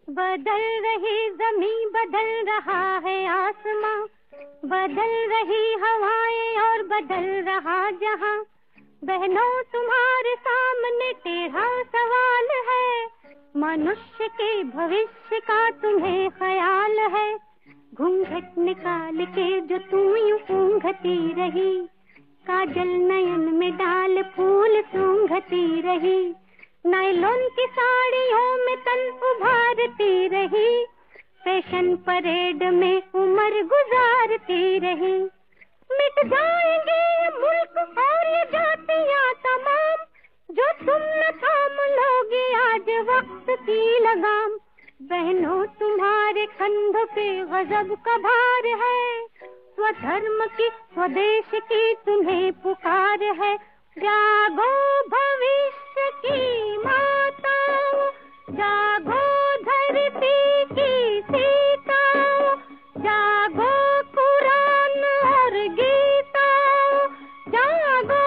बदल रही जमीन, बदल रहा है आसमां, बदल रही हवाएं और बदल रहा जहां। बहनों तुम्हारे सामने टेढ़ा सवाल है, मनुष्य के भविष्य का तुम्हें ख्याल है? घूंघट निकाल के जो तू यूं ऊंघती रही, काजल नयन में डाल फूल सूंघती रही, नायलॉन की साड़ियों में तन उभारती रही, फैशन परेड में उम्र गुजारती रही। मिट जाएंगे ये मुल्क और ये जातियां तमाम, जो तुम न थाम लोगे आज वक्त की लगाम। बहनों तुम्हारे कंधों पे गजब का भार है, स्वधर्म की स्वदेश की तुम्हें पुकार है। जागो भविष्य की माताओं, जागो धरती की सीताओं, जागो कुरान और गीताओं, जागो।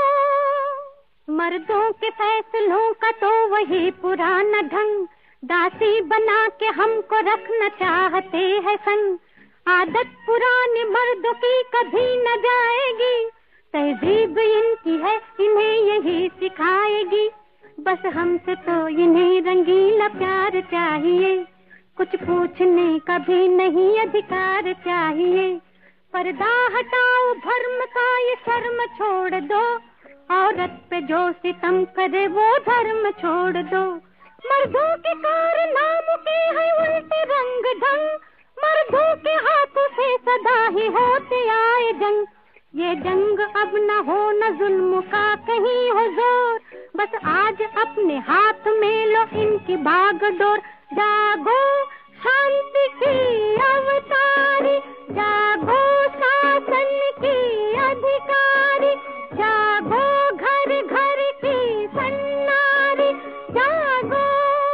मर्दों के फैसलों का तो वही पुराना ढंग, दासी बना के हमको रखना चाहते हैं संग। आदत पुराने मर्दों की कभी न जाएगी, तहजीब इनकी है इन्हें यही सिखाएगी। बस हमसे तो इन्हें रंगीला प्यार चाहिए, कुछ पूछने का भी नहीं अधिकार चाहिए। पर्दा हटाओ भर्म का ये शर्म छोड़ दो, औरत पे जो सितम करे वो धर्म छोड़ दो। मर्दों के कारनामों के है उल्टे रंग ढंग, मर्दों के हाथों से सदा ही होते आए जंग। ये जंग अब न हो न जुल्म का कहीं हो जोर, बस आज अपने हाथ में लो इनकी बागडोर। जागो शांति की अवतारी, जागो शासन की अधिकारी, जागो घर घर की सन्नारी, जागो।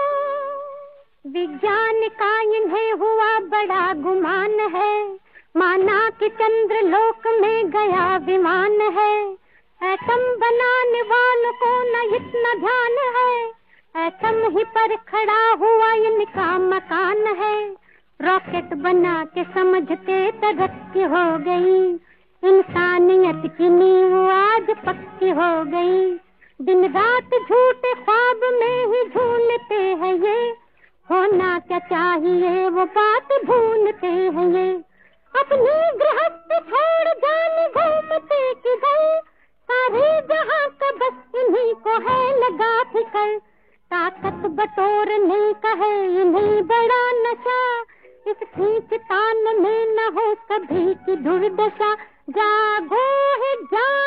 विज्ञान का इन्हें हुआ बड़ा गुमान है, माना कि चंद्र लोक में गया विमान है। एटम बनाने वालों को न इतना ध्यान है, एटम ही पर खड़ा हुआ इनका मकान है। रॉकेट बना के समझते तरक्की हो गई, इंसानियत की नींव आज पक्की हो गई। दिन रात झूठे ख्वाब में ही झूलते हैं ये, होना क्या चाहिए वो बात भूलते हैं ये। अपनी गृहस्थ छोड़ जाने घूमते किधर, सारे जहां का बस इन्हीं को है लगा फिकर। ताकत बटोरने का है इन्हीं बड़ा नशा, इस खींचतान में न हो कभी की दुर्दशा। जागो है जान